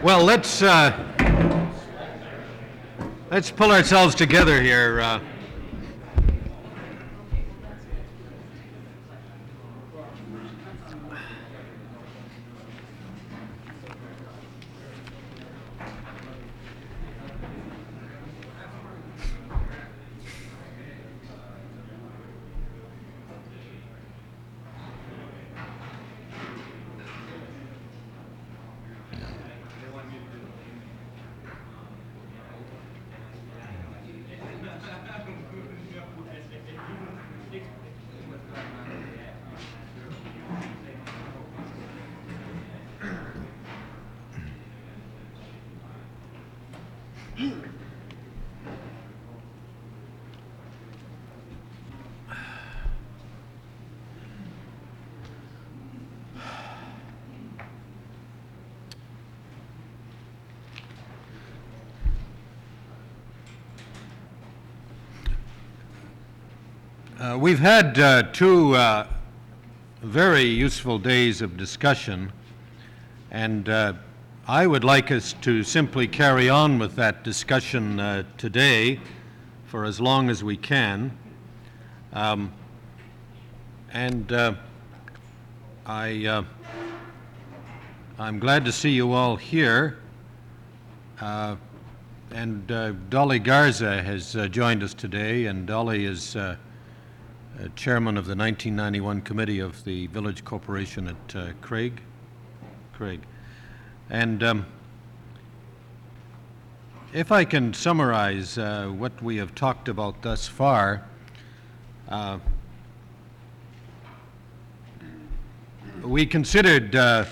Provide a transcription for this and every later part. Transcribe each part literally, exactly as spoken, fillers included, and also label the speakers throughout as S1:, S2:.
S1: Well, let's uh, let's pull ourselves together here. Uh, Uh, we've had uh, two uh, very useful days of discussion, and uh, I would like us to simply carry on with that discussion uh, today for as long as we can. Um, and uh, I, uh, I'm glad to see you all here. Uh, and uh, Dolly Garza has uh, joined us today, and Dolly is uh, Uh, chairman of the nineteen ninety-one committee of the Village Corporation at uh, Craig. Craig. And um, if I can summarize uh, what we have talked about thus far, uh, we considered uh,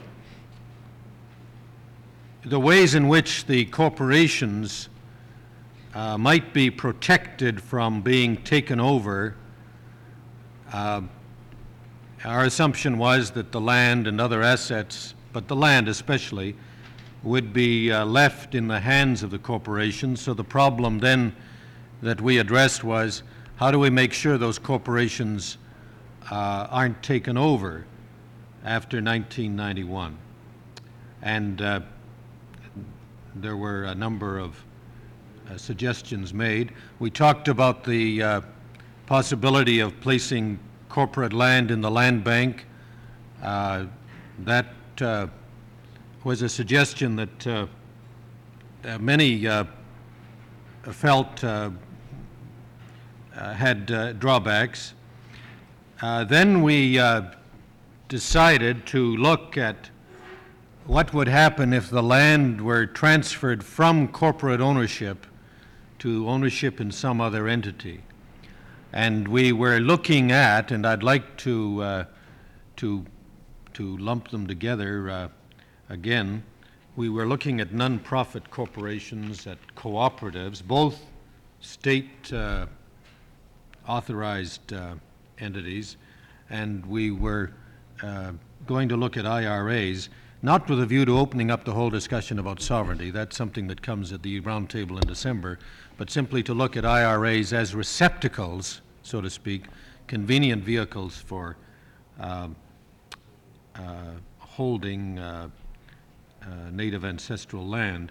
S1: the ways in which the corporations uh, might be protected from being taken over. Uh, our assumption was that the land and other assets, but the land especially, would be uh, left in the hands of the corporations. So the problem then that we addressed was, how do we make sure those corporations uh, aren't taken over after nineteen ninety-one? And uh, there were a number of uh, suggestions made. We talked about the uh, possibility of placing corporate land in the land bank. Uh, that uh, was a suggestion that uh, uh, many uh, felt uh, uh, had uh, drawbacks. Uh, then we uh, decided to look at what would happen if the land were transferred from corporate ownership to ownership in some other entity. And we were looking at, and I'd like to uh, to to lump them together uh, again. We were looking at non-profit corporations, at cooperatives, both state uh, authorized uh, entities, and we were uh, going to look at I R As, not with a view to opening up the whole discussion about sovereignty. That's something that comes at the roundtable in December, but simply to look at I R As as receptacles, so to speak, convenient vehicles for uh, uh, holding uh, uh, native ancestral land.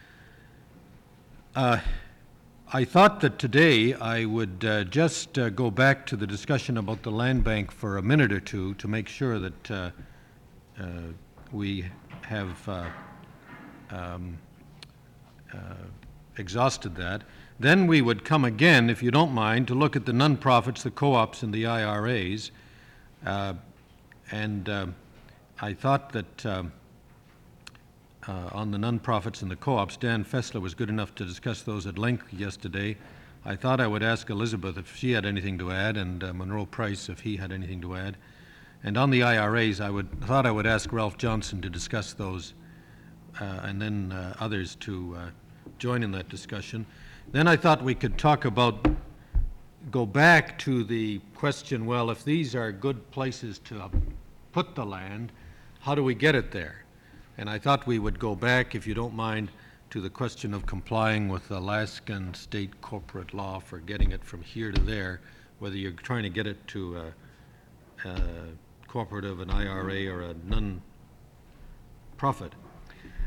S1: Uh, I thought that today I would uh, just uh, go back to the discussion about the land bank for a minute or two to make sure that uh, uh, we have uh, um, uh, exhausted that. Then we would come again, if you don't mind, to look at the nonprofits, the co-ops, and the I R As. Uh, and uh, I thought that um, uh, on the nonprofits and the co-ops, Dan Fessler was good enough to discuss those at length yesterday. I thought I would ask Elizabeth if she had anything to add, and uh, Monroe Price if he had anything to add. And on the I R As, I would thought I would ask Ralph Johnson to discuss those, uh, and then uh, others to uh, join in that discussion. Then I thought we could talk about, go back to the question, well, if these are good places to put the land, how do we get it there? And I thought we would go back, if you don't mind, to the question of complying with Alaskan state corporate law for getting it from here to there, whether you're trying to get it to a, a cooperative, an I R A, or a non-profit.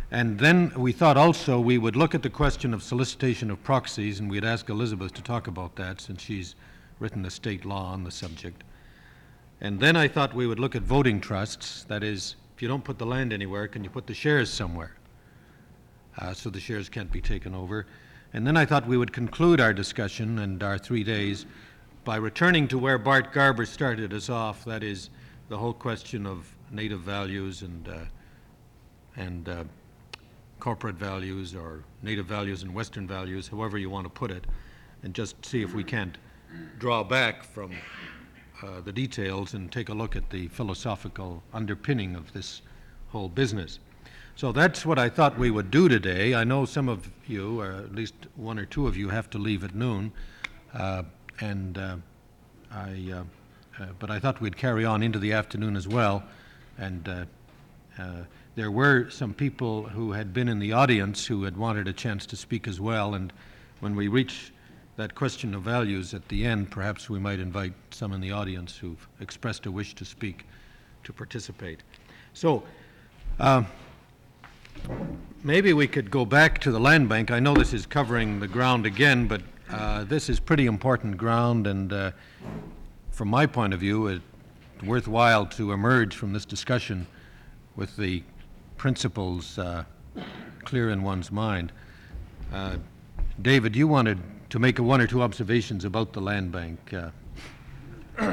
S1: And then we thought also we would look at the question of solicitation of proxies, and we'd ask Elizabeth to talk about that since she's written a state law on the subject. And then I thought we would look at voting trusts. That is, if you don't put the land anywhere, can you put the shares somewhere? Uh, so the shares can't be taken over. And then I thought we would conclude our discussion and our three days by returning to where Bart Garber started us off, that is, the whole question of native values and, uh, and uh, corporate values, or native values and Western values, however you want to put it, and just see if we can't draw back from uh, the details and take a look at the philosophical underpinning of this whole business. So that's what I thought we would do today. I know some of you, or at least one or two of you, have to leave at noon, uh, and uh, I, uh, uh, but I thought we'd carry on into the afternoon as well. And uh, uh, there were some people who had been in the audience who had wanted a chance to speak as well, and when we reach that question of values at the end, perhaps we might invite some in the audience who've expressed a wish to speak to participate. So uh, maybe we could go back to the land bank. I know this is covering the ground again, but uh, this is pretty important ground, and uh, from my point of view, it's worthwhile to emerge from this discussion with the principles uh, clear in one's mind. Uh, David, you wanted to make a one or two observations about the land bank. Uh.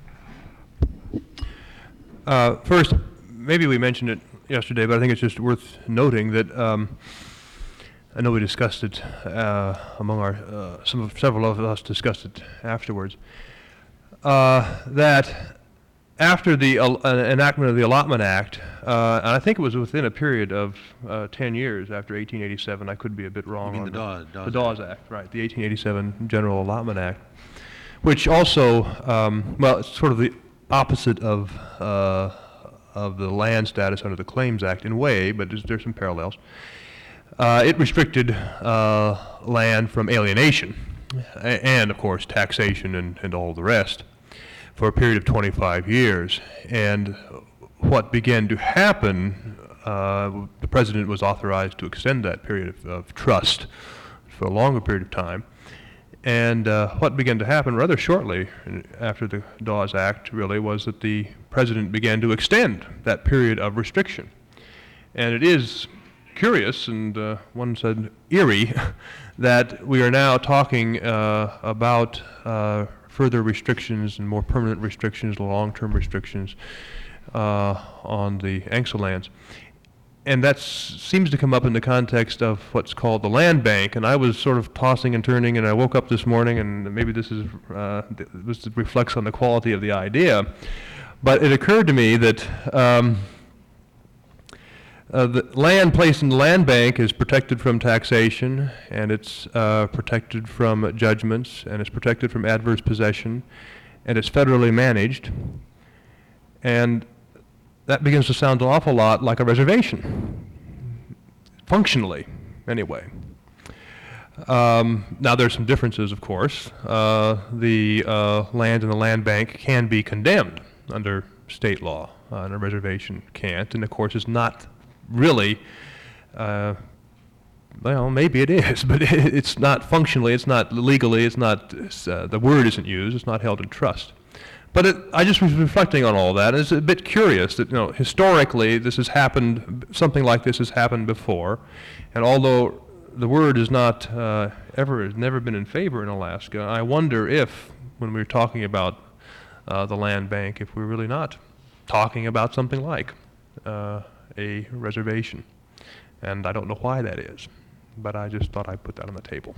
S2: Uh, first, maybe we mentioned it yesterday, but I think it's just worth noting that um, I know we discussed it uh, among our, uh, some of, several of us discussed it afterwards, uh, that after the uh, enactment of the Allotment Act, uh, and I think it was within a period of uh, ten years after eighteen eighty-seven, I could be a bit wrong.
S1: You mean
S2: on
S1: the Dawes, Dawes
S2: the Dawes Act. Act, right, the eighteen eighty-seven General Allotment Act, which also, um, well, it's sort of the opposite of uh, of the land status under the Claims Act in a way, but there's, there's some parallels. Uh, it restricted uh, land from alienation, and of course taxation and, and all the rest, for a period of twenty-five years. And what began to happen, uh, the president was authorized to extend that period of, of trust for a longer period of time. And uh, what began to happen rather shortly after the Dawes Act really was that the president began to extend that period of restriction. And it is curious, and uh, one said eerie, that we are now talking uh, about uh, further restrictions and more permanent restrictions, long-term restrictions uh, on the Angsa lands. And that seems to come up in the context of what's called the land bank. And I was sort of tossing and turning, and I woke up this morning, and maybe this is uh, this reflects on the quality of the idea. But it occurred to me that um, uh, the land placed in the land bank is protected from taxation, and it's uh, protected from judgments, and it's protected from adverse possession, and it's federally managed. And that begins to sound an awful lot like a reservation, functionally, anyway. Um, now, there's some differences, of course. Uh, the uh, land in the land bank can be condemned under state law, uh, and a reservation can't. And of course, it's not really, uh, well, maybe it is, but it, it's not functionally, it's not legally, it's not, it's, uh, the word isn't used, it's not held in trust. But it, I just was reflecting on all that. It's a bit curious that, you know, historically this has happened, something like this has happened before, and although the word is not uh, ever, has never been in favor in Alaska, I wonder if, when we're talking about uh, the land bank, if we're really not talking about something like uh, a reservation. And I don't know why that is, but I just thought I'd put that on the table.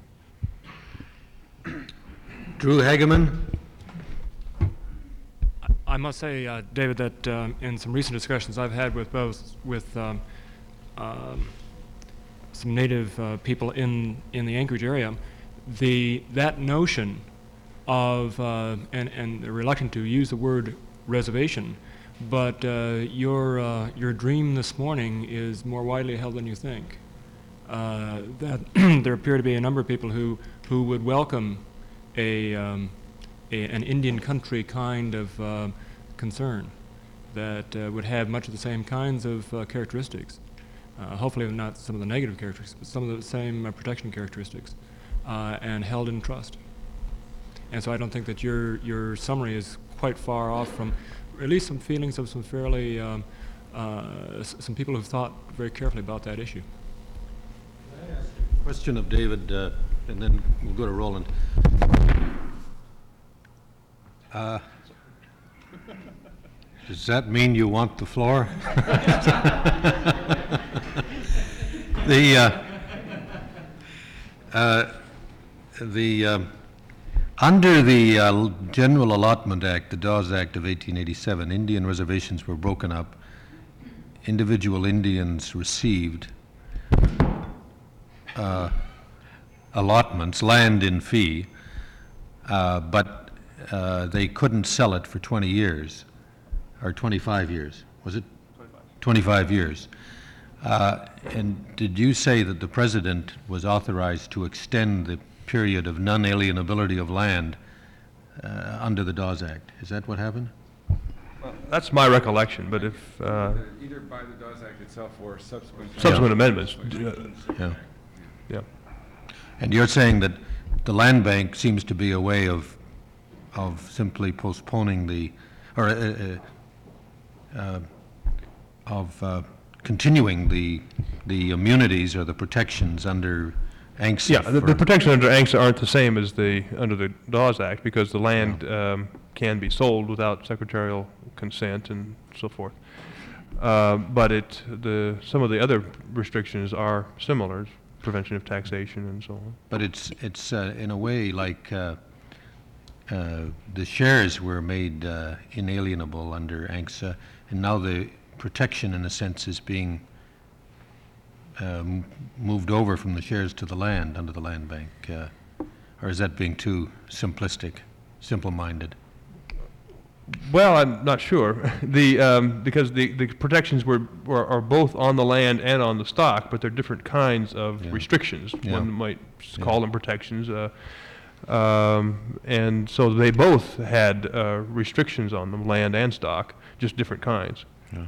S1: Drew Hageman.
S3: I must say, uh, David, that um, in some recent discussions I've had with both with um, um, some native uh, people in in the Anchorage area, the that notion of uh, and and they're reluctant to use the word reservation, but uh, your uh, your dream this morning is more widely held than you think. Uh, that there appear to be a number of people who who would welcome a um, A, an Indian country kind of uh, concern that uh, would have much of the same kinds of uh, characteristics. uh, hopefully not some of the negative characteristics, but some of the same uh, protection characteristics, uh, and held in trust. And so I don't think that your your summary is quite far off from at least some feelings of some fairly um, uh, s- some people who've thought very carefully about that issue.
S1: Question of David, uh, and then we'll go to Roland. Uh, Does that mean you want the floor? The, uh, uh, the, um, under the uh, General Allotment Act, the Dawes Act of eighteen eighty-seven, Indian reservations were broken up. Individual Indians received uh, allotments, land in fee, uh, but uh, they couldn't sell it for twenty years, or twenty-five years, was it? twenty-five. twenty-five years. Uh, and did you say that the President was authorized to extend the period of non-alienability of land uh, under the Dawes Act? Is that what happened?
S2: That's my recollection, but if, uh,
S4: Either by the Dawes Act itself or subsequent.
S2: subsequent amendments, uh,
S1: Yeah.
S2: yeah.
S1: And you're saying that the land bank seems to be a way of, of simply postponing the, or uh, uh, uh, of uh, continuing the, the immunities or the protections under A N C S A.
S2: Yeah, the, the
S1: for-
S2: protections under A N C S A aren't the same as the, under the Dawes Act, because the land um, can be sold without secretarial consent and so forth. Uh, But it, the, some of the other restrictions are similar, prevention of taxation and so on.
S1: But it's, it's uh, in a way like uh, uh, the shares were made uh, inalienable under A N C S A, and now the protection, in a sense, is being um, moved over from the shares to the land under the land bank. Uh, or is that being too simplistic, simple-minded?
S2: Well, I'm not sure. The, um, because the, the protections were, were, are both on the land and on the stock, but they're different kinds of
S1: Yeah.
S2: restrictions.
S1: Yeah.
S2: One might s-
S1: Yeah.
S2: call them protections. uh, Um, and so they both had, uh, restrictions on them, land and stock, just different kinds.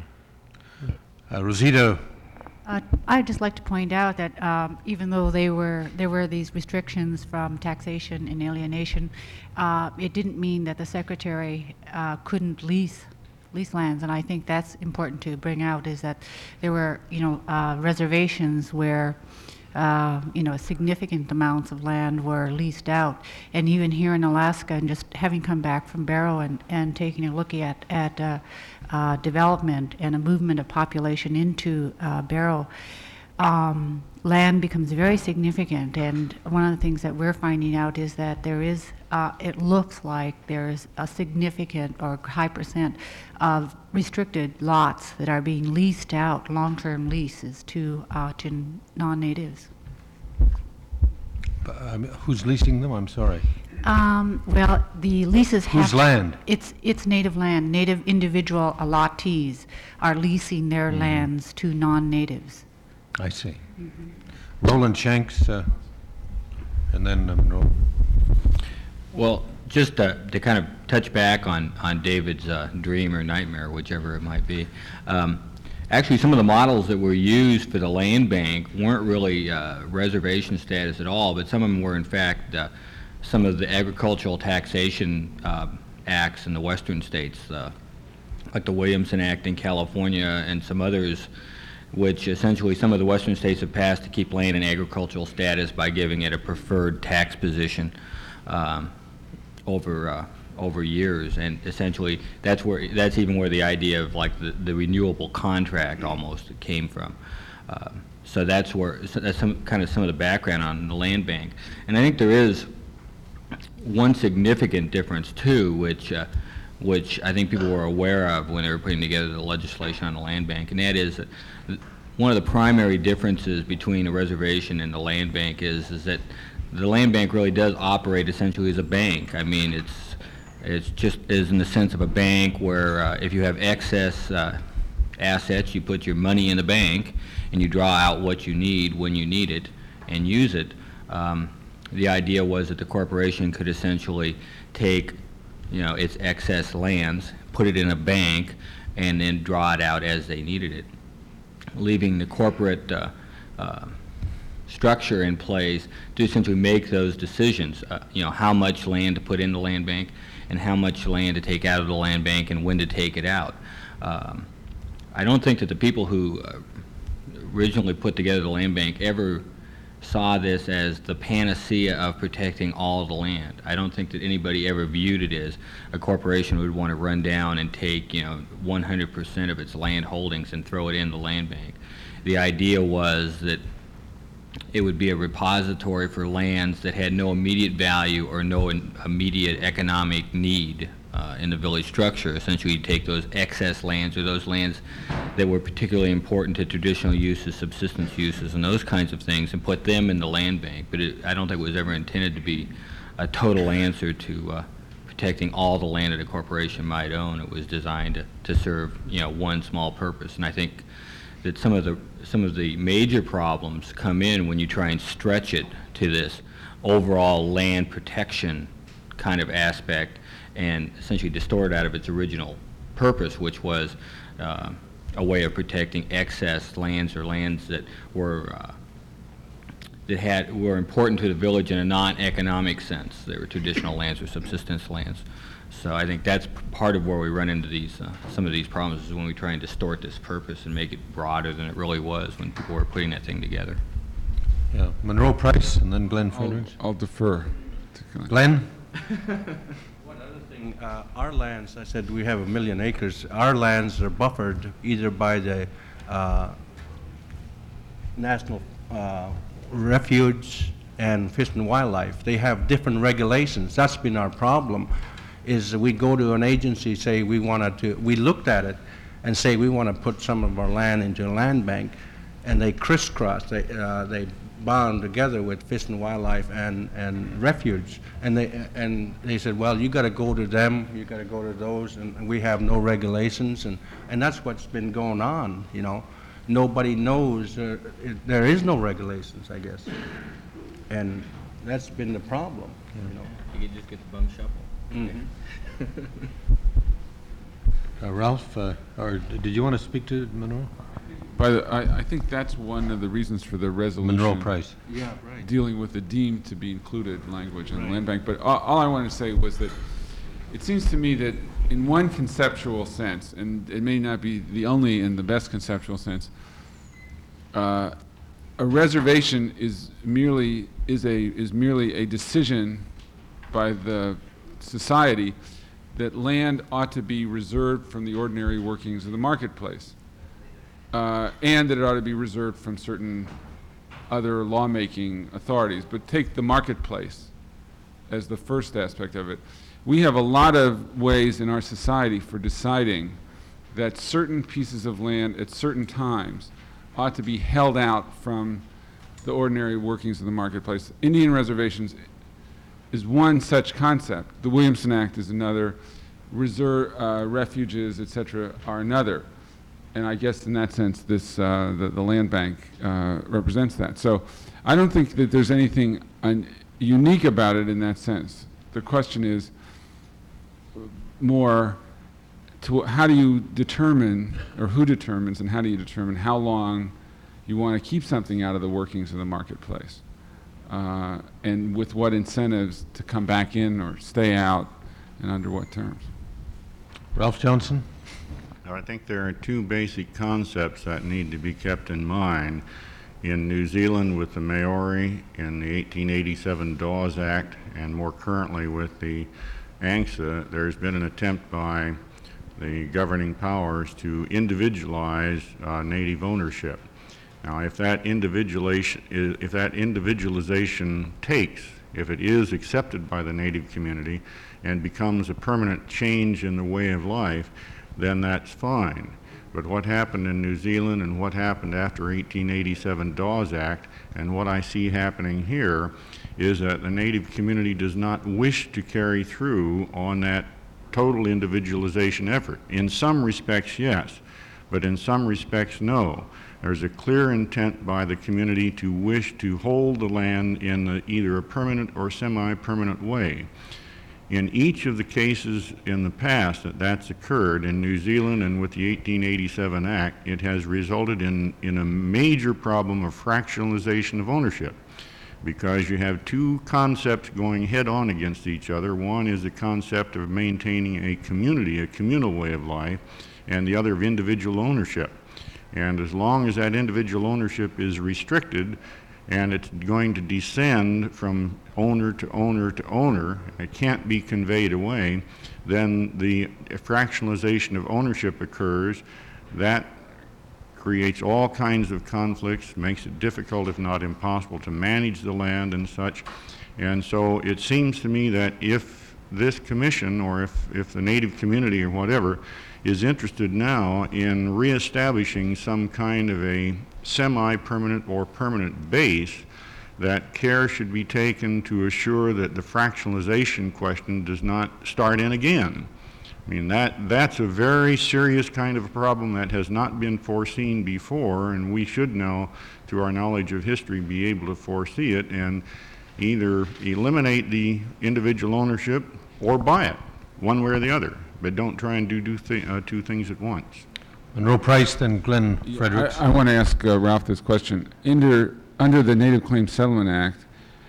S1: Uh, Rosita,
S5: Uh, I'd just like to point out that um, even though they were, there were these restrictions from taxation and alienation, uh, it didn't mean that the secretary uh, couldn't lease, lease lands. And I think that's important to bring out, is that there were, you know, uh, reservations where, uh, you know, significant amounts of land were leased out. And even here in Alaska, and just having come back from Barrow and, and taking a look at, at uh, uh, development and a movement of population into uh, Barrow, um, land becomes very significant. And one of the things that we're finding out is that there is, uh, it looks like there's a significant or high percent of restricted lots that are being leased out, long-term leases to, uh, to non-natives.
S1: um, who's leasing them? I'm sorry.
S5: Um, well, the leases have.
S1: Whose land?
S5: It's, it's native land. Native individual allottees are leasing their lands to non-natives.
S1: I see. Roland Shanks, uh, and then um, Ro-
S6: Well, just to, to kind of touch back on, on David's uh, dream or nightmare, whichever it might be. Um, actually, some of the models that were used for the land bank weren't really uh, reservation status at all, but some of them were, in fact, uh, some of the agricultural taxation uh, acts in the western states, uh, like the Williamson Act in California and some others, which essentially some of the western states have passed to keep land in agricultural status by giving it a preferred tax position um, over uh, over years. And essentially that's where that's even where the idea of like the, the renewable contract almost came from. Uh, so that's where so that's some kind of some of the background on the land bank. And I think there is one significant difference too, which uh, which I think people were aware of when they were putting together the legislation on the land bank, and that is that one of the primary differences between a reservation and the land bank is is that the land bank really does operate essentially as a bank. I mean, it's it's just is in the sense of a bank where uh, if you have excess uh, assets, you put your money in the bank and you draw out what you need when you need it and use it. Um, the idea was that the corporation could essentially take, you know, its excess lands, put it in a bank, and then draw it out as they needed it. leaving the corporate uh, uh, structure in place to essentially make those decisions, uh, you know, how much land to put in the land bank and how much land to take out of the land bank and when to take it out. Um, I don't think that the people who uh, originally put together the land bank ever saw this as the panacea of protecting all the land. I don't think that anybody ever viewed it as a corporation would want to run down and take, you know, one hundred percent of its land holdings and throw it in the land bank. The idea was that it would be a repository for lands that had no immediate value or no in- immediate economic need uh, in the village structure. Essentially, you take those excess lands or those lands that were particularly important to traditional uses, subsistence uses, and those kinds of things, and put them in the land bank. But it, I don't think it was ever intended to be a total answer to uh, protecting all the land that a corporation might own. It was designed to, to serve, you know, one small purpose. And I think that some of the some of the major problems come in when you try and stretch it to this overall land protection kind of aspect and essentially distort it out of its original purpose, which was uh, a way of protecting excess lands or lands that were uh, that had were important to the village in a non-economic sense. They were traditional lands or subsistence lands. So I think that's p- part of where we run into these, uh, some of these problems is when we try and distort this purpose and make it broader than it really was when people were putting that thing together.
S1: Yeah, Monroe Price and then Glenn
S4: I'll,
S1: Fredericks.
S4: I'll defer to Glenn.
S1: Glenn?
S7: One other thing, uh, our lands, I said we have a million acres. Our lands are buffered either by the uh, National uh, Refuge and Fish and Wildlife. They have different regulations. That's been our problem, is we go to an agency, say we wanted to, we looked at it and say we want to put some of our land into a land bank, and they crisscross, they, uh, they bond together with Fish and Wildlife and, and Refuge, and they and they said, well, you got to go to them, you got to go to those, and, and we have no regulations, and and that's what's been going on. You know, nobody knows. Uh, it, there is no regulations, I guess, and that's been the problem. You know.
S6: You could just get the bum shuffle.
S7: Mhm.
S1: Uh, Ralph, uh, or did you want to speak to Monroe?
S4: By the, I, I think that's one of the reasons for the resolution.
S1: Monroe Price.
S7: Yeah, right.
S4: Dealing with the deemed to be included language in the
S7: Right.
S4: land bank. But all, all I wanted to say was that it seems to me that in one conceptual sense, and it may not be the only and the best conceptual sense, uh, a reservation is merely is a is merely a decision by the society that land ought to be reserved from the ordinary workings of the marketplace. Uh, and that it ought to be reserved from certain other lawmaking authorities. But take the marketplace as the first aspect of it. We have a lot of ways in our society for deciding that certain pieces of land at certain times ought to be held out from the ordinary workings of the marketplace. Indian reservations is one such concept. The Williamson Act is another. Reserve, uh, refuges, et cetera, are another. And I guess in that sense, this uh, the, the land bank uh, represents that. So I don't think that there's anything un- unique about it in that sense. The question is more to how do you determine, or who determines, and how do you determine how long you want to keep something out of the workings of the marketplace, uh, and with what incentives to come back in or stay out, and under what terms.
S1: Ralph Johnson?
S8: I think there are two basic concepts that need to be kept in mind. In New Zealand with the Maori, in the eighteen eighty-seven Dawes Act, and more currently with the ANCSA, there's been an attempt by the governing powers to individualize uh, native ownership. Now, if that individualization, if that individualization takes, if it is accepted by the native community and becomes a permanent change in the way of life, then that's fine. But what happened in New Zealand and what happened after eighteen eighty-seven Dawes Act and what I see happening here is that the native community does not wish to carry through on that total individualization effort. In some respects, yes, but in some respects, no. There's a clear intent by the community to wish to hold the land in the, either a permanent or semi-permanent way. In each of the cases in the past that that's occurred, in New Zealand and with the eighteen eighty-seven Act, it has resulted in, in a major problem of fractionalization of ownership, because you have two concepts going head-on against each other. One is the concept of maintaining a community, a communal way of life, and the other of individual ownership. And as long as that individual ownership is restricted, and it's going to descend from owner to owner to owner, it can't be conveyed away, then the fractionalization of ownership occurs. That creates all kinds of conflicts, makes it difficult, if not impossible, to manage the land and such. And so it seems to me that if this commission, or if, if the Native community or whatever, is interested now in reestablishing some kind of a semi-permanent or permanent base, that care should be taken to assure that the fractionalization question does not start in again. I mean, that, that's a very serious kind of a problem that has not been foreseen before, and we should now, through our knowledge of history, be able to foresee it and either eliminate the individual ownership or buy it, one way or the other. But don't try and do, do th uh, two things at once.
S1: Monroe Price, then Glenn Fredericks.
S4: I, I want to ask uh, Ralph this question. Under, under the Native Claims Settlement Act,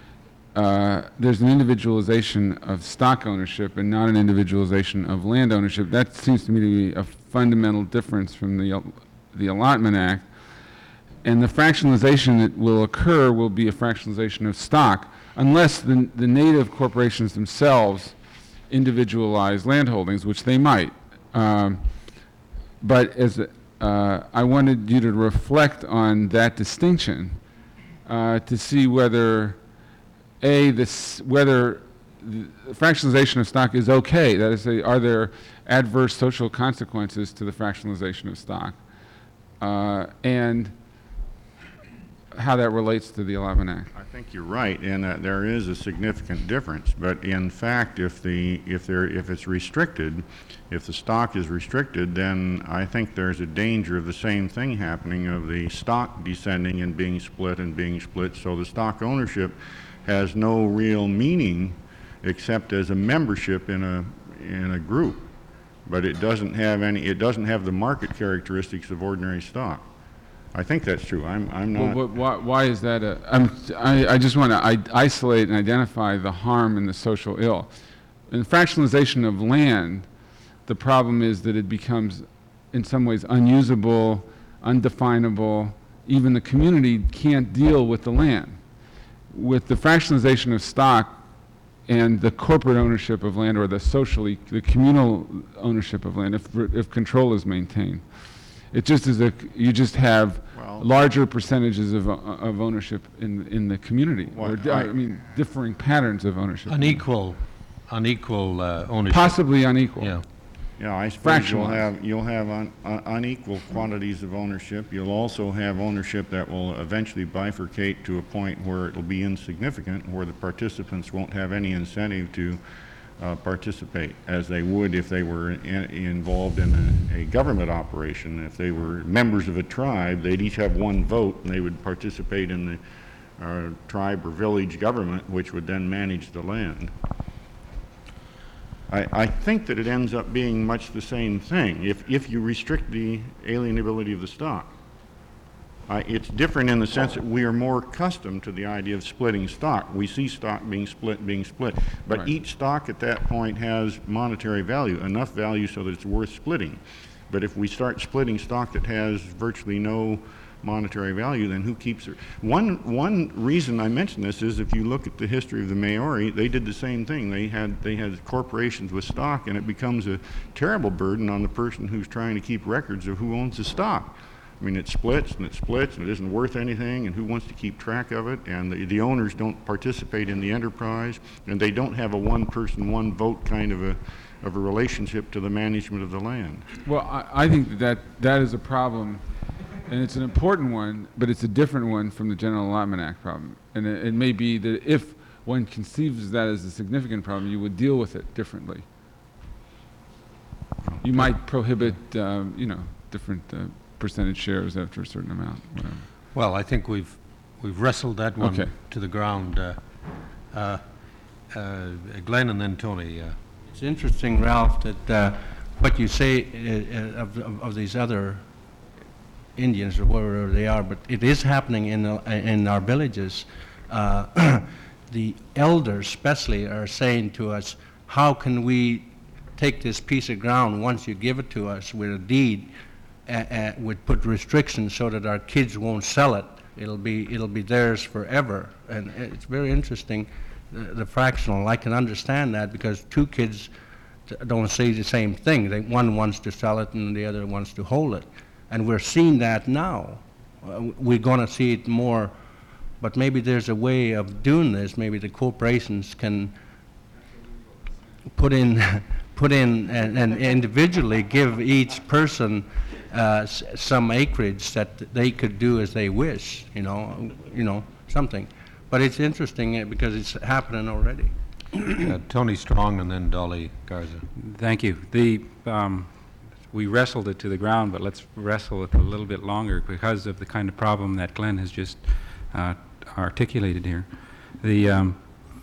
S4: uh, there's an individualization of stock ownership and not an individualization of land ownership. That seems to me to be a fundamental difference from the, uh, the Allotment Act. And the fractionalization that will occur will be a fractionalization of stock, unless the, the native corporations themselves individualize land holdings, which they might. Um, but as uh, I wanted you to reflect on that distinction uh, to see whether a this whether the fractionalization of stock is okay. That is, say, are there adverse social consequences to the fractionalization of stock, uh, and how that relates to the Allotment Act.
S8: I think you're right, and uh, there is a significant difference. But in fact, if the if there if it's restricted, if the stock is restricted, then I think there's a danger of the same thing happening, of the stock descending and being split and being split. So the stock ownership has no real meaning except as a membership in a in a group, but it doesn't have any. It doesn't have the market characteristics of ordinary stock. I think that's true. I'm, I'm not.
S4: Well, why, why is that? A, I'm, I, I just want to isolate and identify the harm and the social ill. In fractionalization of land, the problem is that it becomes, in some ways, unusable, undefinable. Even the community can't deal with the land. With the fractionalization of stock and the corporate ownership of land, or the socially, the communal ownership of land, if, if control is maintained, it just is a, you just have
S8: Well,
S4: larger percentages of, of ownership in, in the community,
S8: Well,
S4: or, di- I
S8: I-
S4: mean, differing patterns of ownership.
S1: Unequal, unequal uh, ownership.
S4: Possibly unequal.
S1: Yeah.
S8: Yeah, I suppose you'll
S4: Fractionalized.
S8: have, you'll have un, un, unequal quantities of ownership. You'll also have ownership that will eventually bifurcate to a point where it'll be insignificant, where the participants won't have any incentive to uh, participate, as they would if they were in, involved in a, a government operation. If they were members of a tribe, they'd each have one vote, and they would participate in the uh, tribe or village government, which would then manage the land. I, I think that it ends up being much the same thing if, if you restrict the alienability of the stock. Uh, it's different in the sense that we are more accustomed to the idea of splitting stock. We see stock being split, being split. But
S4: Right.
S8: each stock at that point has monetary value, enough value so that it's worth splitting. But if we start splitting stock that has virtually no monetary value, then who keeps it? One, one reason I mention this is if you look at the history of the Maori, they did the same thing. They had, they had corporations with stock, and it becomes a terrible burden on the person who's trying to keep records of who owns the stock. I mean, it splits and it splits and it isn't worth anything, and who wants to keep track of it? And the, the owners don't participate in the enterprise, and they don't have a one-person, one-vote kind of a, of a relationship to the management of the land.
S4: Well, I, I think that that is a problem, and it's an important one, but it's a different one from the General Allotment Act problem. And it, it may be that if one conceives that as a significant problem, you would deal with it differently. You might prohibit, um, you know, different uh, percentage shares after a certain amount, whatever.
S1: Well, I think we've, we've wrestled that one
S4: Okay.
S1: to the ground. Uh, uh, uh, Glenn and then Tony. Uh,
S7: It's interesting, Ralph, that uh, what you say uh, of, of, of these other Indians or wherever they are, but it is happening in, uh, in our villages. Uh, the elders especially are saying to us, how can we take this piece of ground once you give it to us with a deed, uh, uh, would put restrictions so that our kids won't sell it. It'll be, it'll be theirs forever. And it's very interesting, the, the fractional. I can understand that because two kids t- don't say the same thing. They, one wants to sell it and the other wants to hold it. And we're seeing that now. Uh, we're going to see it more, but maybe there's a way of doing this. Maybe the corporations can put in, put in, and, and individually give each person uh, s- some acreage that they could do as they wish. You know, you know, something. But it's interesting uh, because it's happening already.
S1: uh, Tony Strong and then Dolly Garza.
S9: Thank you. The, um, we wrestled it to the ground, but let's wrestle it a little bit longer because of the kind of problem that Glenn has just uh, articulated here. The, um,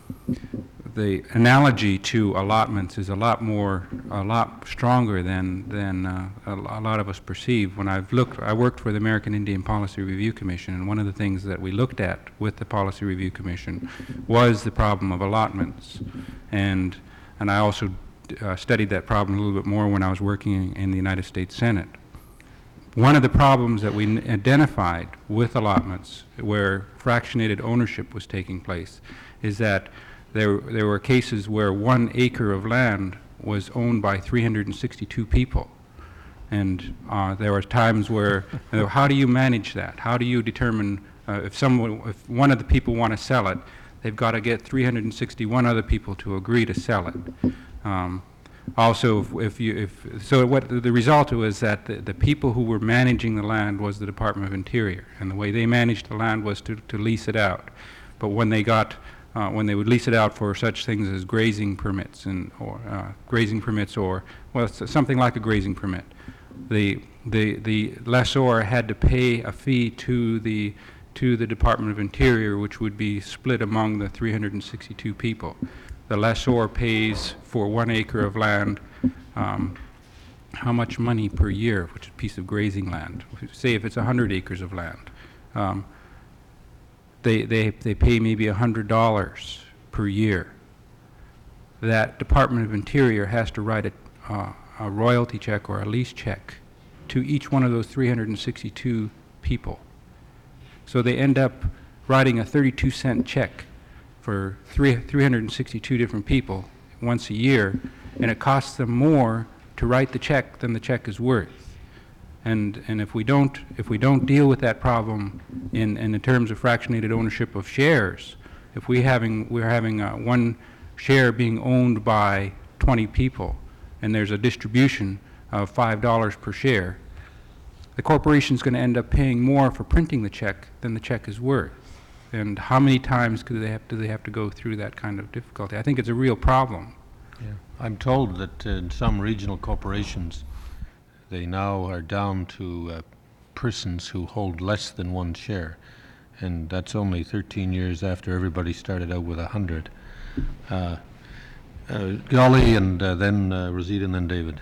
S9: the analogy to allotments is a lot more, a lot stronger than, than uh, a, a lot of us perceive. When I've looked, I worked for the American Indian Policy Review Commission, and one of the things that we looked at with the Policy Review Commission was the problem of allotments. And, and I also uh, studied that problem a little bit more when I was working in the United States Senate. One of the problems that we n- identified with allotments where fractionated ownership was taking place is that there, there were cases where one acre of land was owned by three hundred sixty-two people. And uh, there were times where, you know, how do you manage that? How do you determine uh, if someone, if one of the people want to sell it, they've got to get three hundred sixty-one other people to agree to sell it. Um, Also, if, if you, if, so what the result was that the, the people who were managing the land was the Department of Interior, and the way they managed the land was to, to lease it out. But when they got, uh, when they would lease it out for such things as grazing permits and, or, uh, grazing permits or, well, it's something like a grazing permit, the, the, the lessor had to pay a fee to the, to the Department of Interior, which would be split among the three hundred sixty-two people. The lessor pays for one acre of land um, how much money per year, which is a piece of grazing land. Say if it's one hundred acres of land, um, they, they, they pay maybe one hundred dollars per year. That Department of Interior has to write a, uh, a royalty check or a lease check to each one of those three hundred sixty-two people. So they end up writing a thirty-two cent check for three, three hundred sixty-two different people once a year, and it costs them more to write the check than the check is worth. And, and if we don't, if we don't deal with that problem in, in the terms of fractionated ownership of shares, if we having, we're having uh, one share being owned by twenty people, and there's a distribution of five dollars per share, the corporation's going to end up paying more for printing the check than the check is worth. And how many times do they have, do they have to go through that kind of difficulty? I think it's a real problem.
S1: Yeah. I'm told that uh, in some regional corporations, they now are down to uh, persons who hold less than one share, and that's only thirteen years after everybody started out with a hundred. Uh, uh, Golly, and uh, then uh, Rosita, and then David.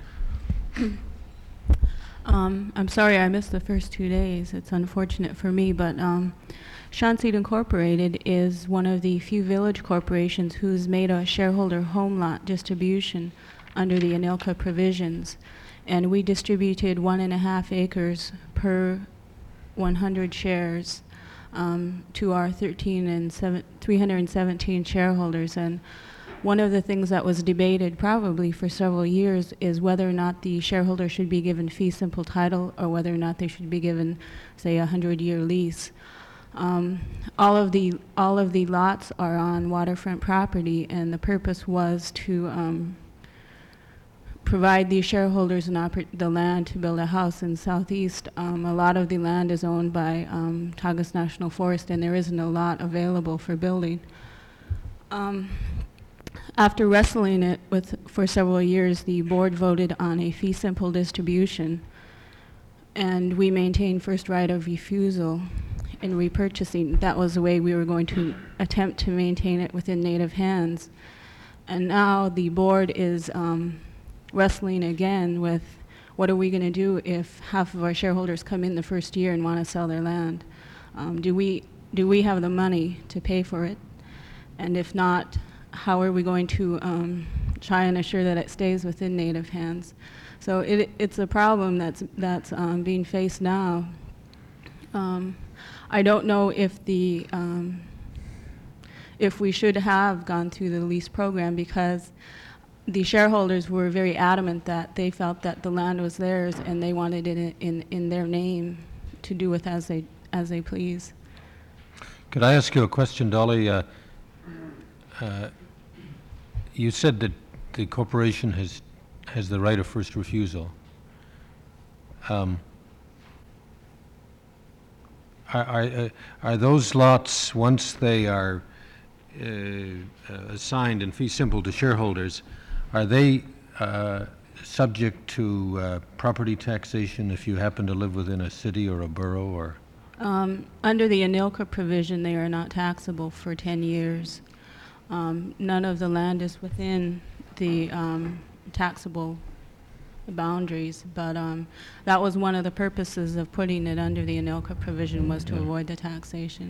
S10: Um, I'm sorry I missed the first two days. It's unfortunate for me, but um, Shawnseed Incorporated is one of the few village corporations who's made a shareholder home lot distribution under the ANILCA provisions. And we distributed one and a half acres per one hundred shares um, to our thirteen and seven, three hundred seventeen shareholders. And one of the things that was debated probably for several years is whether or not the shareholder should be given fee simple title or whether or not they should be given, say, a hundred-year lease. Um, all of the all of the lots are on waterfront property, and the purpose was to um, provide the shareholders an oppor- the land to build a house in Southeast. Um, a lot of the land is owned by um, Tagus National Forest, and there isn't a lot available for building. Um, after wrestling it with for several years, the board voted on a fee simple distribution, and we maintained first right of refusal in repurchasing. That was the way we were going to attempt to maintain it within native hands. And now the board is um, wrestling again with what are we going to do if half of our shareholders come in the first year and want to sell their land? Um, do we do we have the money to pay for it? And if not, how are we going to um, try and assure that it stays within Native hands? So it, it's a problem that's that's um, being faced now. Um, I don't know if the um, if we should have gone through the lease program, because the shareholders were very adamant that they felt that the land was theirs and they wanted it in, in, in their name to do with as they as they please.
S1: Could I ask you a question, Dolly? Uh, uh, you said that the corporation has has the right of first refusal. Um, are are, uh, are those lots, once they are uh, uh, assigned in fee simple to shareholders, are they uh, subject to uh, property taxation if you happen to live within a city or a borough, or?
S10: Um, under the ANILCA provision, they are not taxable for ten years. Um, none of the land is within the um, taxable boundaries, but um, that was one of the purposes of putting it under the ANILCA provision, was to
S1: Yeah.
S10: avoid the taxation.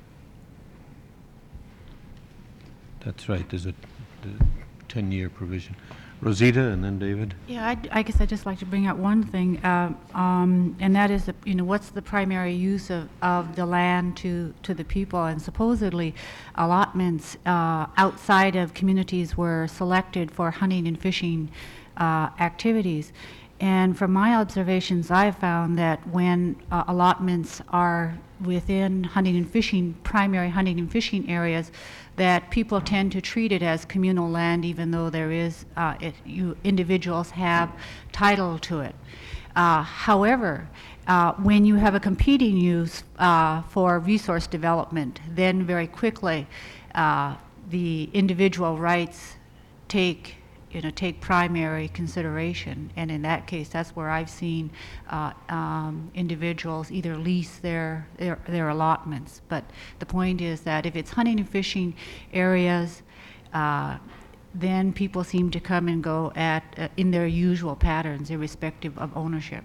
S1: That's right, there's a ten-year provision. Rosita, and then David.
S5: Yeah, I'd- I guess I'd just like to bring out one thing, uh, um, and that is, that, you know, what's the primary use of, of the land to, to the people? And supposedly allotments uh, outside of communities were selected for hunting and fishing uh, activities. And from my observations, I've found that when uh, allotments are within hunting and fishing, primary hunting and fishing areas, that people tend to treat it as communal land, even though there is, uh, it, you, individuals have title to it. Uh, however, uh, when you have a competing use uh, for resource development, then very quickly uh, the individual rights take you know, take primary consideration. And in that case, that's where I've seen uh, um, individuals either lease their, their, their allotments. But the point is that if it's hunting and fishing areas, uh, then people seem to come and go at, uh, in their usual patterns, irrespective of ownership.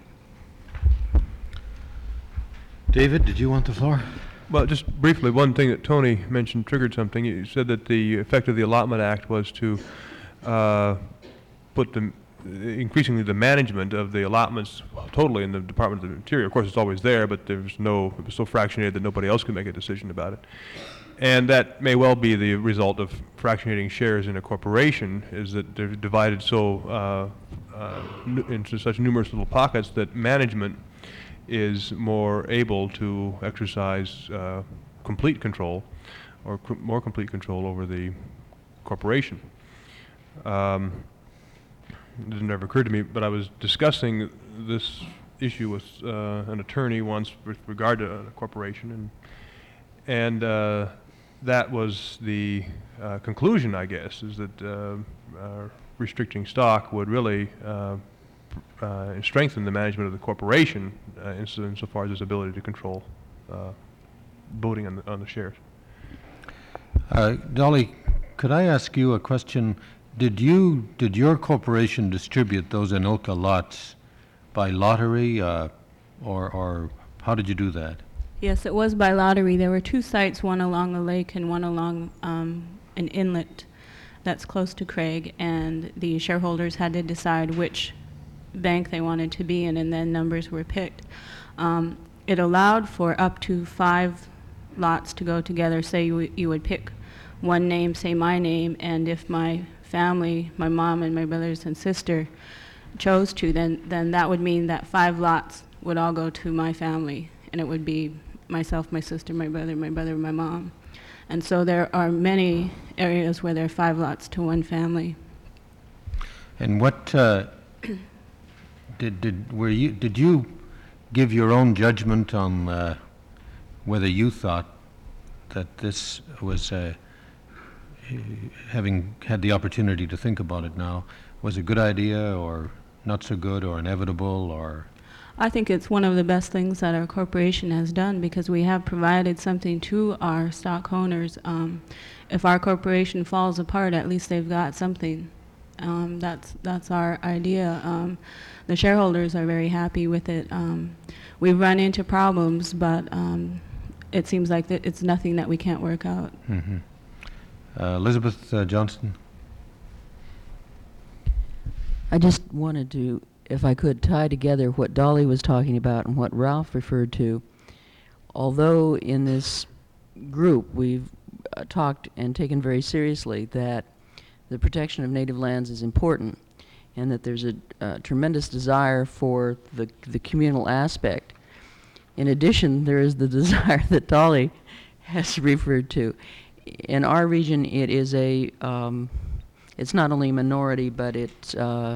S1: David, did you want the floor?
S2: Well, just briefly, one thing that Tony mentioned triggered something. You said that the effect of the Allotment Act was to uh, put the, increasingly the management of the allotments totally in the Department of the Interior. Of course, it's always there, but there's no, it was so fractionated that nobody else could make a decision about it. And that may well be the result of fractionating shares in a corporation, is that they're divided so uh, uh, nu- into such numerous little pockets that management is more able to exercise uh, complete control, or c- more complete control over the corporation. Um, it didn't ever occur to me, but I was discussing this issue with uh, an attorney once with regard to a corporation, and and uh, that was the uh, conclusion, I guess, is that uh, uh, restricting stock would really uh, uh, strengthen the management of the corporation uh, inso- insofar as its ability to control uh, voting on the, on the shares.
S1: Uh, Dolly, could I ask you a question? Did you, did your corporation distribute those ANILCA lots by lottery, uh, or, or how did you do that?
S10: Yes, it was by lottery. There were two sites, one along the lake and one along um, an inlet that's close to Craig, and the shareholders had to decide which bank they wanted to be in, and then numbers were picked. Um, it allowed for up to five lots to go together. Say you, w- you would pick one name, say my name, and if my family, my mom and my brothers and sister chose to, then, then that would mean that five lots would all go to my family, and it would be myself, my sister, my brother, my brother, my mom. And so there are many areas where there are five lots to one family.
S1: And what, uh, did, did, were you, did you give your own judgment on uh, whether you thought that this was, uh, having had the opportunity to think about it now, was a good idea or not so good or inevitable, or?
S10: I think it's one of the best things that our corporation has done because we have provided something to our stock owners. Um, if our corporation falls apart, at least they've got something. Um, that's that's our idea. Um, the shareholders are very happy with it. Um, we've run into problems, but um, it seems like that it's nothing that we can't work out.
S1: Mhm. Uh, Elizabeth uh, Johnston.
S11: I just wanted to, if I could, tie together what Dolly was talking about and what Ralph referred to. Although in this group we've uh, talked and taken very seriously that the protection of native lands is important and that there's a uh, tremendous desire for the, the communal aspect. In addition, there is the desire that Dolly has referred to. In our region, it is a, um, it's not only a minority, but it's uh,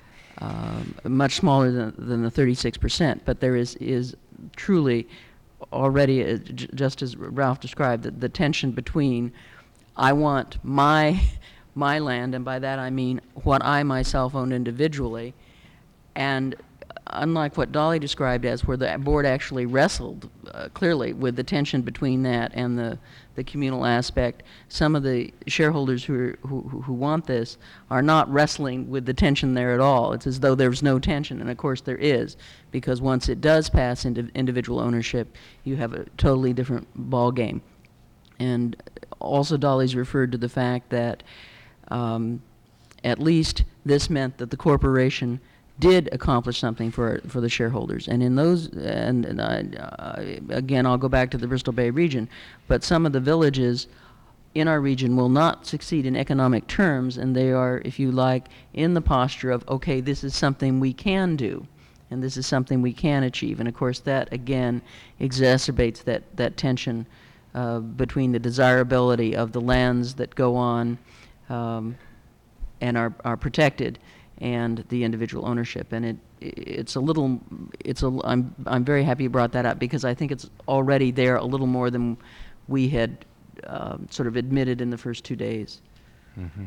S11: uh, much smaller than, than the thirty-six percent, but there is, is truly already, uh, j just as Ralph described, the, the tension between I want my, my land, and by that I mean what I myself own individually, and unlike what Dolly described as where the board actually wrestled uh, clearly with the tension between that and the, the communal aspect, some of the shareholders who, are, who, who want this are not wrestling with the tension there at all. It's as though there's no tension, and of course there is, because once it does pass into individual ownership, you have a totally different ball game. And also Dolly's referred to the fact that um, at least this meant that the corporation did accomplish something for for the shareholders, and in those, and, and I, uh, again, I'll go back to the Bristol Bay region, but some of the villages in our region will not succeed in economic terms, and they are, if you like, in the posture of, okay, this is something we can do, and this is something we can achieve, and of course that again exacerbates that that tension uh, between the desirability of the lands that go on um, and are are protected, and the individual ownership. And it it's a little, it's a, I'm, I'm very happy you brought that up because I think it's already there a little more than we had uh, sort of admitted in the first two days.
S1: Mm-hmm.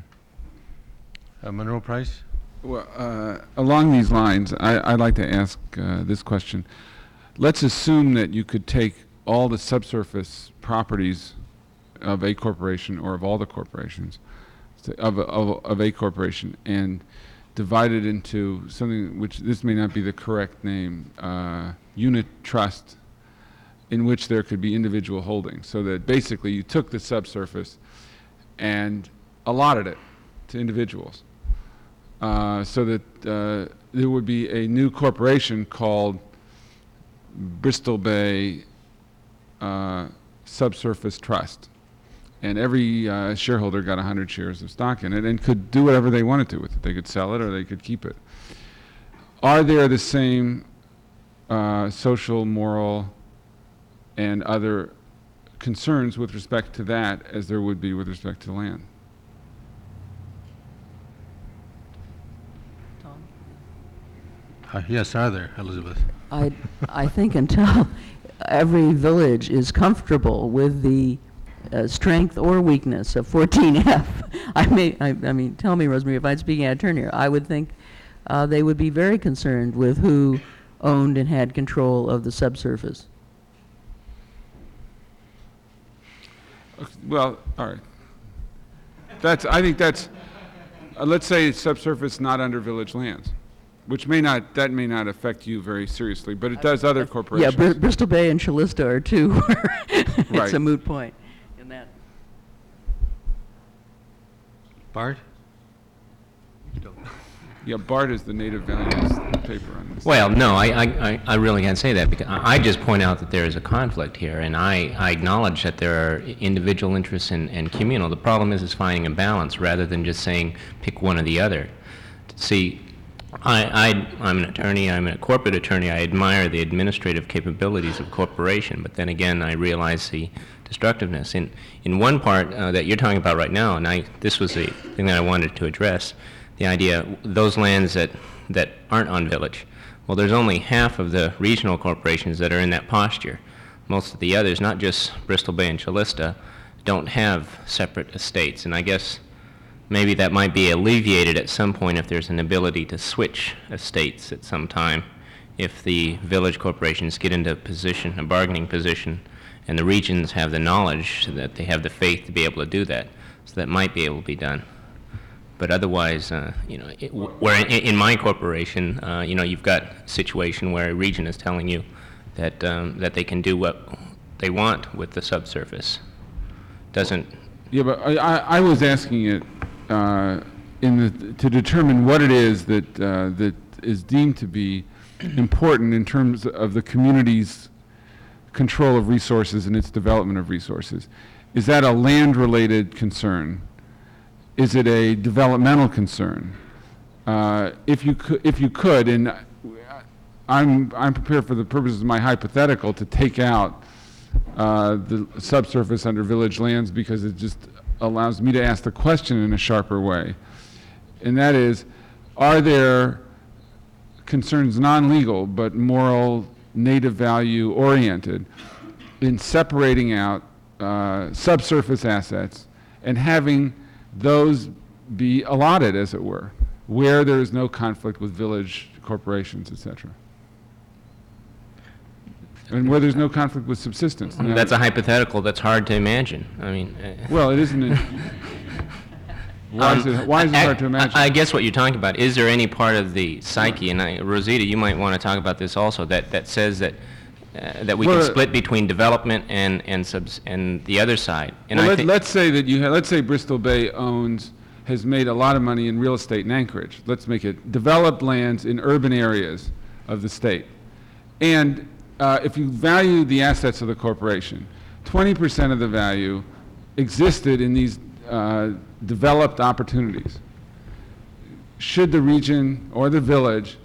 S1: uh, Monroe Price?
S4: Well, uh, along these lines, I, I'd like to ask uh, this question. Let's assume that you could take all the subsurface properties of a corporation or of all the corporations, of, of, of a corporation, and divide it into something which, this may not be the correct name, uh, unit trust, in which there could be individual holdings. So that basically you took the subsurface and allotted it to individuals. Uh, so that uh, there would be a new corporation called Bristol Bay uh, Subsurface Trust. And every uh, shareholder got one hundred shares of stock in it and could do whatever they wanted to with it. They could sell it or they could keep it. Are there the same uh, social, moral, and other concerns with respect to that as there would be with respect to land?
S1: Uh, yes, are there, Elizabeth?
S11: I, I think until every village is comfortable with the Uh, strength or weakness of fourteen F. I may, I, I mean, tell me, Rosemary, if I'm speaking out of turn here, I would think uh, they would be very concerned with who owned and had control of the subsurface.
S4: Okay, well, all right. That's, I think that's, uh, let's say it's subsurface not under village lands, which may not, that may not affect you very seriously, but it does other corporations.
S11: Yeah, Br Bristol Bay and Chalista are two. It's
S4: Right.
S11: a moot point. That.
S1: Bart?
S4: Yeah, Bart is the native values paper on this.
S12: Well, no, I, I, I really can't say that because I I just point out that there is a conflict here, and I, I acknowledge that there are individual interests and, and communal. The problem is is finding a balance rather than just saying pick one or the other. See, I, I, I'm an attorney, I'm a corporate attorney, I admire the administrative capabilities of corporation, but then again I realize the destructiveness. In, in one part uh, that you're talking about right now, and I, this was the thing that I wanted to address, the idea, those lands that, that aren't on village. Well, there's only half of the regional corporations that are in that posture. Most of the others, not just Bristol Bay and Chalista, don't have separate estates, and I guess maybe that might be alleviated at some point if there's an ability to switch estates at some time if the village corporations get into a position, a bargaining position, and the regions have the knowledge that they have the faith to be able to do that. So that might be able to be done. But otherwise, uh, you know, it, where in, in my corporation, uh, you know, you've got a situation where a region is telling you that um, that they can do what they want with the subsurface. Doesn't.
S4: Yeah, but I, I, I was asking it uh, in the, to determine what it is that uh, that is deemed to be important in terms of the community's control of resources and its development of resources. Is that a land-related concern? Is it a developmental concern? Uh, if you could, if you could, and I'm I'm prepared for the purposes of my hypothetical to take out uh, the subsurface under village lands because it just allows me to ask the question in a sharper way, and that is, are there concerns non-legal but moral, native value oriented in separating out uh, subsurface assets and having those be allotted, as it were, where there is no conflict with village corporations, et cetera? And where there's no conflict with subsistence. Now,
S12: That's a hypothetical that's hard to imagine. I mean. Uh,
S4: well, it isn't. A, why,
S12: um,
S4: is it, why is it
S12: I,
S4: hard to imagine?
S12: I, I guess what you're talking about, is there any part of the psyche, and I, Rosita, you might want to talk about this also, that, that says that uh, that we
S4: well,
S12: can split between development and and subs and the other side. And
S4: well,
S12: I
S4: let,
S12: think
S4: let's say that you have, let's say Bristol Bay owns, has made a lot of money in real estate in Anchorage. Let's make it developed lands in urban areas of the state. And uh, if you value the assets of the corporation, twenty percent of the value existed in these uh, developed opportunities. Should the region or the village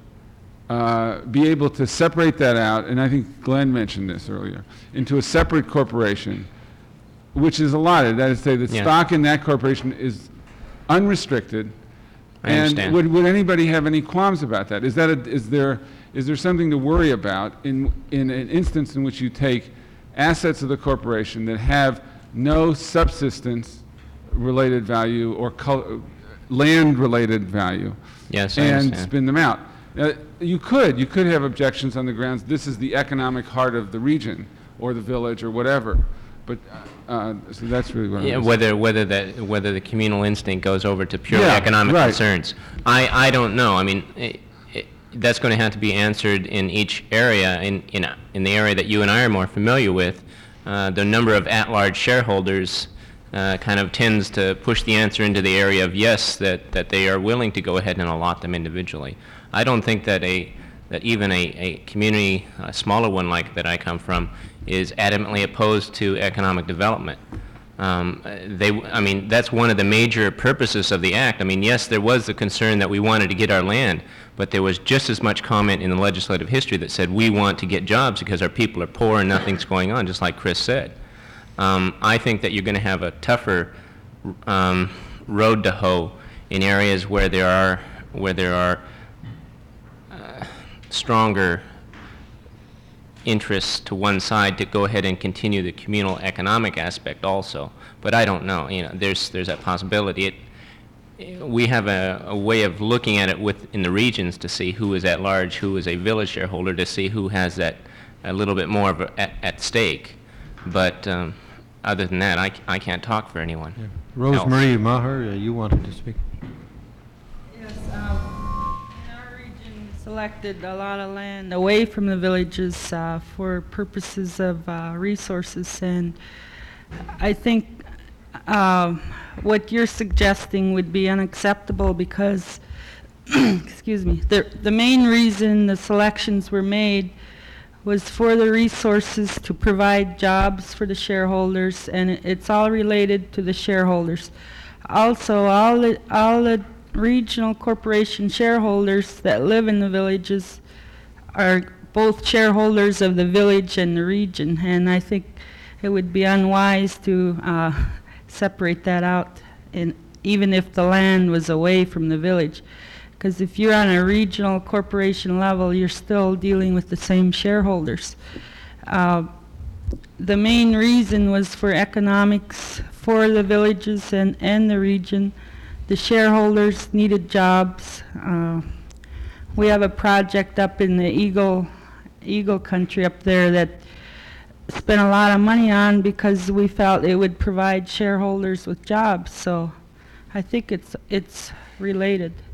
S4: uh, be able to separate that out, and I think Glenn mentioned this earlier, into a separate corporation, which is allotted, that is to say the
S12: Yeah.
S4: stock in that corporation is unrestricted.
S12: I
S4: and
S12: understand.
S4: would, would anybody have any qualms about that? Is that a, is there is there something to worry about in in an instance in which you take assets of the corporation that have no subsistence related value or col- land related value,
S12: Yes, I
S4: and
S12: understand.
S4: spin them out? Uh, you could you could have objections on the grounds this is the economic heart of the region or the village or whatever, but uh, so that's really what
S12: Yeah,
S4: I was
S12: whether whether that whether the communal instinct goes over to purely
S4: Yeah,
S12: economic
S4: right.
S12: concerns, I I don't know. I mean, it, it, that's going to have to be answered in each area. In in in the area that you and I are more familiar with, uh, the number of at-large shareholders uh, kind of tends to push the answer into the area of yes, that that they are willing to go ahead and allot them individually. I don't think that a that even a, a community, a smaller one like that I come from, is adamantly opposed to economic development. Um, they, I mean, that's one of the major purposes of the act. I mean, yes, there was the concern that we wanted to get our land, but there was just as much comment in the legislative history that said we want to get jobs because our people are poor and nothing's going on, just like Chris said. Um, I think that you're going to have a tougher um, road to hoe in areas where there are where there are uh, stronger interests to one side to go ahead and continue the communal economic aspect also. But I don't know. You know, there's there's that possibility. It, we have a, a way of looking at it within the regions to see who is at large, who is a village shareholder, to see who has that a little bit more of a, at, at stake. But um, other than that, I, I can't talk for anyone.
S1: Yeah. Rosemary Maher, uh, you wanted to speak.
S13: Yes, um, in our region, selected a lot of land away from the villages uh, for purposes of uh, resources, and I think um, what you're suggesting would be unacceptable because, excuse me, the, the main reason the selections were made was for the resources to provide jobs for the shareholders, and it, it's all related to the shareholders. Also, all the, all the regional corporation shareholders that live in the villages are both shareholders of the village and the region, and I think it would be unwise to uh, separate that out, in, even if the land was away from the village. Because if you're on a regional corporation level, you're still dealing with the same shareholders. Uh, the main reason was for economics for the villages and, and the region. The shareholders needed jobs. Uh, we have a project up in the Eagle, Eagle country up there that spent a lot of money on because we felt it would provide shareholders with jobs. So I think it's, it's related.